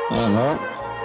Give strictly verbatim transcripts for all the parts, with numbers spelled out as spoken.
Uh-huh.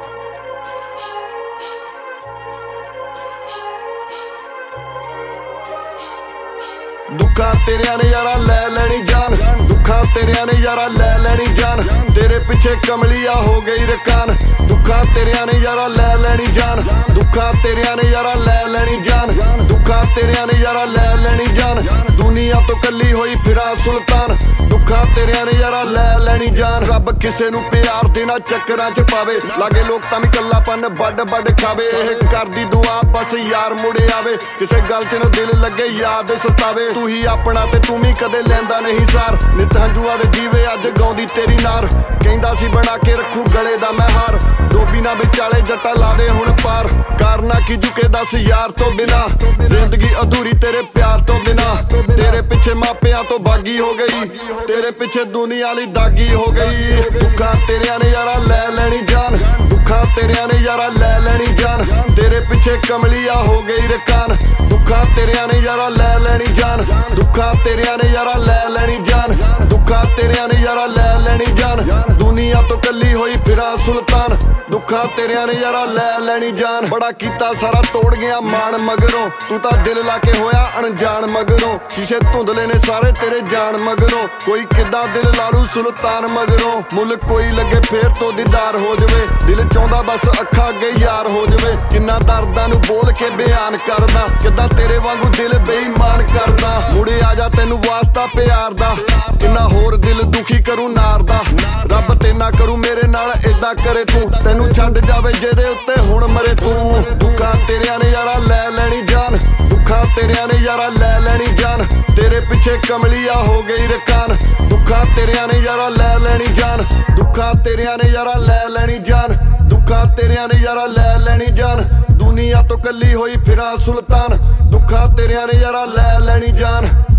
दुखा तेरिया ने यारा ले लेनी जान, दुखा तेरिया ने यारा ले लेनी जान, तेरे पीछे कमलिया हो गई रकान। दुखा तेरिया ने यारा ले लेनी जान, दुखा तेरिया ने यारा ले लेनी जान, दुखा तेरिया ने यारा ले लेनी जान, दुनिया तो कली होई फिरा सुल्तान। दुखा तेरिया ने यारा ले लेनी जान, रब किसे नू प्यार देना चक्करां च पावे, लागे लोग तां वी कल्लापन बड़ बड़ खावे। एह करदी दुआ बस यार मुड़े आवे, किसे गल च न दिल लगे याद सतावे। तू ही अपना ते तू भी कदे लैंदा नहीं सार, नित हंजुआ दे जीवे अज गाउंदी तेरी नार। कहंदा सी बना के रखू गले दा मैं हार, धोबी ना विचाले जट्टा ला दे हुण पार। करना की झुके दस यार तो बिना, जिंदगी अधूरी तेरे प्यार तो बिना। तेरे पिछे मापियां तो बागी हो गई, तेरे पिछे दुनिया ली दागी हो गई। दुखा तेरिया ने यारा ले लेनी जान, दुखा तेरिया ने यारा ले लेनी जान, तेरे पिछे कमलिया हो गई रकान। दुखा तेरिया ने यारा ले लेनी जान, दुखा तेरिया ने यारा ले लेनी जान, दुखा तेरिया ने यारा ले लेनी जान, दुनिया तो कली होई फिरा सुल्तान। दुखा तेरिया ने यारा ले लेनी जान, बड़ा कीता सारा तोड़ गया मान मगरों, तू तां दिल लाके होया अनजान मगरों। शीशे धुंधले ने सारे तेरे जान मगरों, कोई किदा दिल लालू सुल्तान मगरों। मुल कोई लगे फेर तो दीदार हो जवे, दिल चाहुंदा बस अखां अगे यार हो जवे। किन्ना दर्दां नू बोल के बयान करदा, किदा तेरे वांगू दिल बेईमान करदा। मुड़े आ जा तैनू वास्ता प्यार दा, किन्ना होर दिल दुखी करूं नार दा। रब ते ना करूं मेरे नाल इदा करे तू, तैनू छड्ड जावे जेदे उत्ते हुण मरे तू। दुखा तेरिया ने यारा ले लेनी जान, दुखा तेरिया ने यारा ले लेनी जान, तेरे पिछे कमलिया हो गई रकान। दुखा तेरिया ने यारा ले लेनी जान, दुखा तेरिया ने यारा ले लेनी जान, दुखा तेरिया ने यारा ले लेनी जान, दुनिया तो कली होई फिरा सुल्तान। दुखा तेरिया ने यारा ले लेनी जान।